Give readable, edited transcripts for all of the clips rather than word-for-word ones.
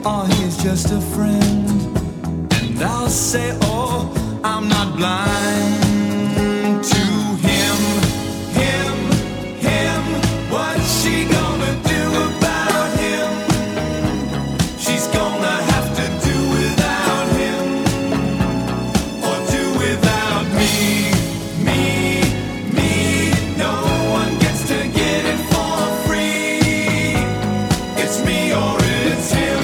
or he's just a friend. And I'll say, oh, I'm not blind to him, him, him. What's she gonna do about him? She's gonna have to do without him, or do without me, me, me. No one gets to get it for free. It's me or it's him.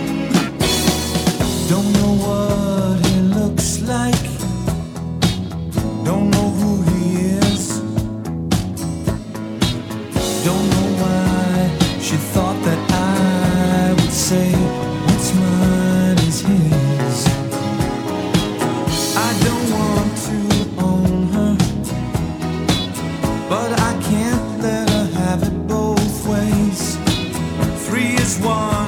Don't know what he looks like, don't know who he is, don't know why she thought that I would say what's mine is his. I don't want to own her, but I can't let her have it both ways. Three is one.